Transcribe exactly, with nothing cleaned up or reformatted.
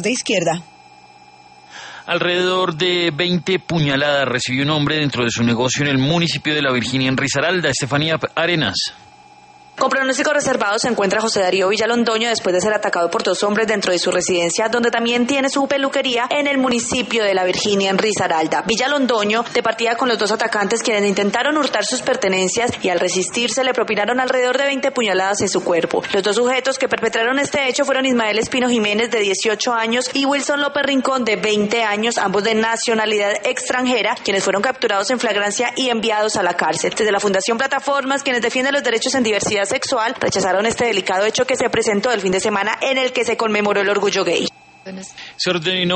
de izquierda. Alrededor de veinte puñaladas recibió un hombre dentro de su negocio en el municipio de La Virginia, en Risaralda. Estefanía Arenas. Con pronóstico reservado se encuentra José Darío Villalondoño después de ser atacado por dos hombres dentro de su residencia, donde también tiene su peluquería en el municipio de La Virginia, en Risaralda. Villalondoño departía con los dos atacantes, quienes intentaron hurtar sus pertenencias y al resistirse le propinaron alrededor de veinte puñaladas en su cuerpo. Los dos sujetos que perpetraron este hecho fueron Ismael Espino Jiménez, de dieciocho años, y Wilson López Rincón, de veinte años, ambos de nacionalidad extranjera, quienes fueron capturados en flagrancia y enviados a la cárcel. Desde la Fundación Plataformas, quienes defienden los derechos en diversidad sexual, rechazaron este delicado hecho que se presentó el fin de semana en el que se conmemoró el orgullo gay. Se ordenó